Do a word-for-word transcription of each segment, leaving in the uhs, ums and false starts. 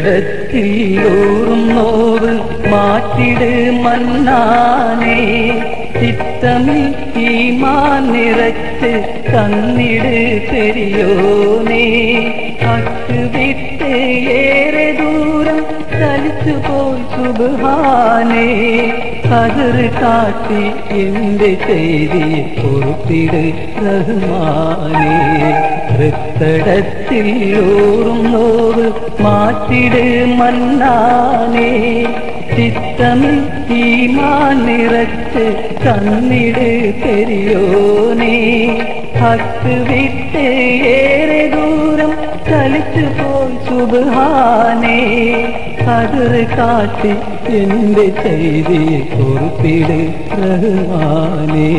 തടത്തിൽ ഊറും നോവ് മാറ്റിട് മന്നാനേ ചിത്തമിൽ ഈമാൻ നിറച്ച് തന്നിട് പെരിയോനേ ഹക്ക് വിട്ട് ഏറെ ദൂരം ചലിച്ചു പോയി സുബ്ഹാനേ കതിർ കാട്ടി എന്റെ ചെയ്തിയെ പൊറുത്തിട് റഹ്മാനേ ഹൃത്തടത്തിൽ ഊറും നോവ് മാറ്റിട് മന്നാനേ ചിത്തമിൽ ഈമാൻ നിറച്ച് തന്നിട് പെരിയോനേ ഹക്ക് വിട്ട് ഏറെ ദൂരം ചലിച്ചു പോയി സുബ്ഹാനേ കതിർ കാട്ടി എന്റെ ചെയ്തിയെ പൊറുത്തിട് റഹ്മാനേ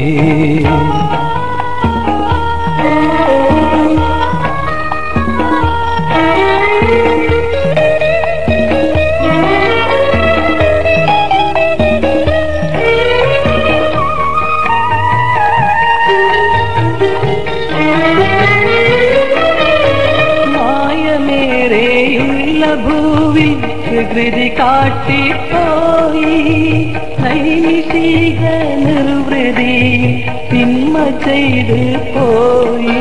ഭൂവി വികൃതി കാട്ടിപ്പോയി നൈമിഷിക നിർവൃതി തിന്മ ചെയ്ത് പോയി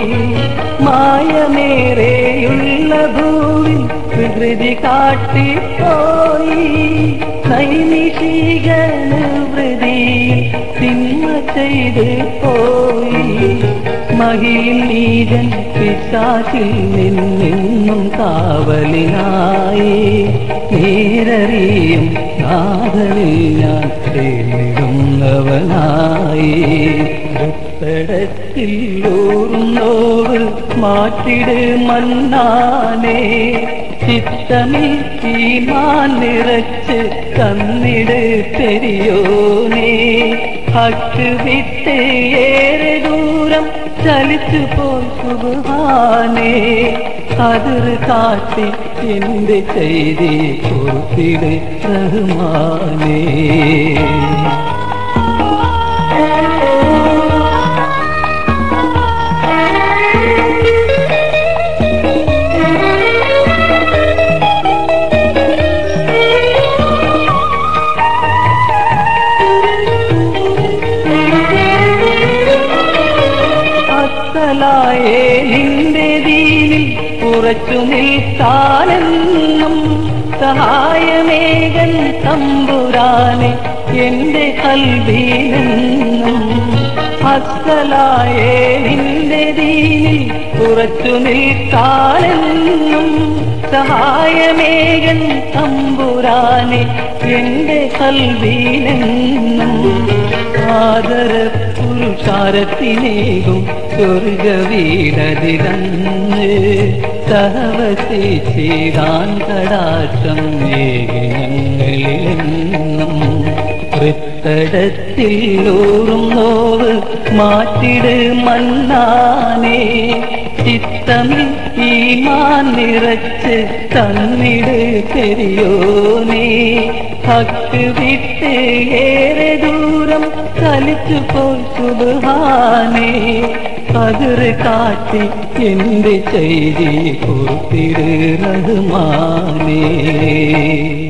മായമേറെയുള്ള ഭൂവി വികൃതി കാട്ടിപ്പോയി നൈമിഷിക നിർവൃതി തിന്മ ചെയ്ത് പോയി മഹിയിൽ നീജൻ പിശാചിൽ നിന്നും കാവലിനായി നേരറിയും നാഥനിൽ ഞാൻ തേടുന്നവനായി തടത്തിൽ ഊറും നോവ് മാറ്റിട് മന്നാനേ ചിത്തമിൽ ഈമാൻ നിറച്ച് തന്നിട് പെരിയോനേ ഹക്ക് വിട്ട് ഏറെ ദൂരം ചലിച്ചു പോയി സുബ്ഹാനേ കതിർ കാട്ടി എന്റെ ചെയ്തിയെ പൊറുത്തിട് റഹ്മാനേ നിന്റെ ദീനിൽ ഉറച്ചു നിൽക്കാനെന്നും സഹായമേകൻ തമ്പുരാനെ എന്റെ കൽബിലെന്നും അസ്സലായേ നിന്റെ ദീനിൽ ഉറച്ചു നിൽക്കാനെന്നും സഹായമേകൻ തമ്പുരാനെ എന്റെ കൽബിലെന്നും ആദര പുരുഷാരത്തിനേകും സ്വർഗവീടതിരന്ന് സഹവസിച്ചിടാൻ കടാക്ഷം ഞങ്ങളിലെന്നും വൃത്തടത്തിൽ ഊറും നോവ് മാറ്റിട് മന്നാനേ ചിത്തമിൽ ഈമാൻ നിറച്ച് തന്നിട് പെരിയോനേ ഹക്ക് വിട്ട് ഏറെ ദൂരം ചലിച്ചു പോയി സുബ്ഹാനേ കതിർ കാട്ടി എന്റെ ചെയ്തിയെ പൊറുത്തിട് റഹ്മാനേ